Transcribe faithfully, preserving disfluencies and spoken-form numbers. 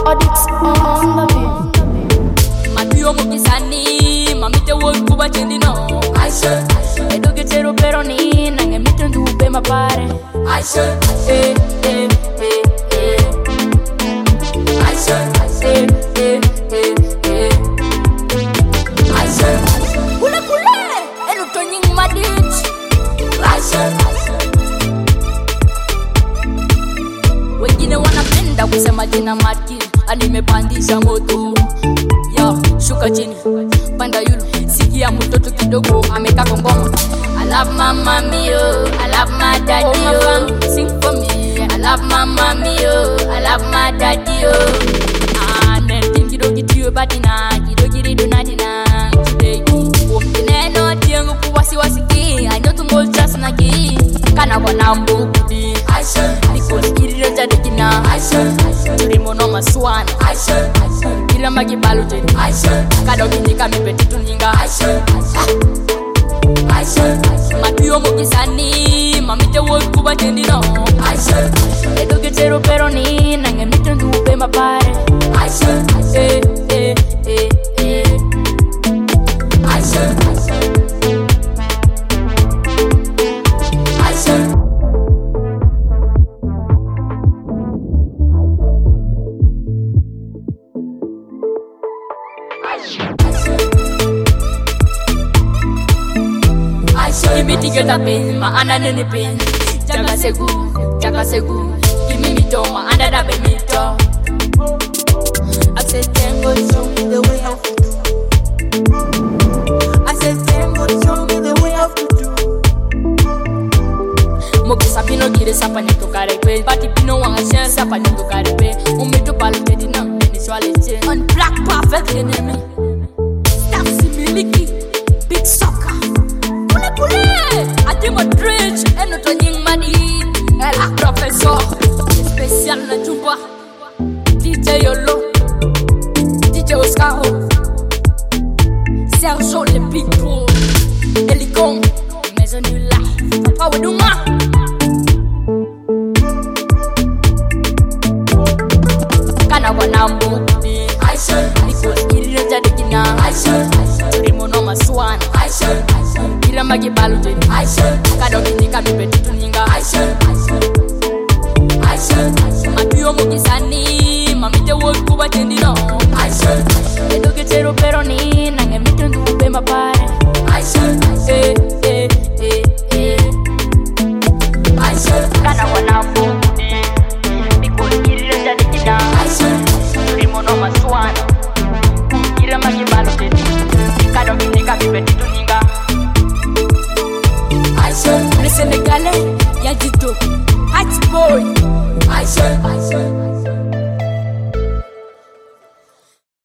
Audits on the beat. Matio mukisani, mamite woi kuba chendi no. Aisha, edo getero pero ni nange mite ndupe mapare. Aisha, eh eh eh eh. Aisha, eh eh eh eh. Aisha, Kule kule, eno tonying madit. Aisha, wengine wanapenda kusema jina Matki, alimepandisha moto. Yo, shuka chini, panda yulu, sikia mtoto kidogo ameka ngoma. I love mama mio, I love my daddy yo. Sing for me, I love mama mio, I love my daddy yo. Ah, nentin kidogi tiyo batina, kidogi rido nadina. Kidegi, womkine no tiyangu kuwasi wasiki, I know to ngol just nagi. Kana wana mbukudi, Aisha, because kirira jadikina. Aisha, Turimo no maswana, Aisha, kila magi balute. Aisha, Kadogi nika mipeti tuninga. Aisha, Aisha, Matio mukisani, mamite woi kuba chendi no. Aisha, edo getero pero ni nange mite ndupe mapare. Aisha, eh eh eh eh. Aisha, Aisha, Imiti geta pin, ma anda nene pin. Jaga segu, jaga segu. Give me to, ma anda da be mito. I said tango, show me the way how to do. I said tango, show me the way how to do. Moki sapino gire sapa nito karepe. Pati pino wanga share sapa nito karepe. Umito palo tedi na meni swale che. On black perfect enemy. Stop similiki, big soccer. Kule kule, ati Madrid, eno tonying madi. Ela professor, special na jumba. D J Yolo, D J Oscar, Sergio le Pico, Elicom, Maison du Life, Papa Waduma. Kana wana mbukudi, Aisha, because kirira jadikina. Aisha, Turimo no maswana, Aisha, kila magi balute. Aisha, Kadogi nika mipeti tuninga. Aisha, Aisha, Matio mukisani, mamite woi kuba chendi no. Aisha, edo getero pero ni nange mite ndupe mapare. Aisha, eh eh eh eh. Aisha, Kana wana mbukudi, because kirira jadikina. Aisha, Turimo no maswana, kila magi balute. Kadogi nika mipeti tuninga. Aisha, Le Sénégalais, y'a Dito, Hot Boy. Aisha, Aisha.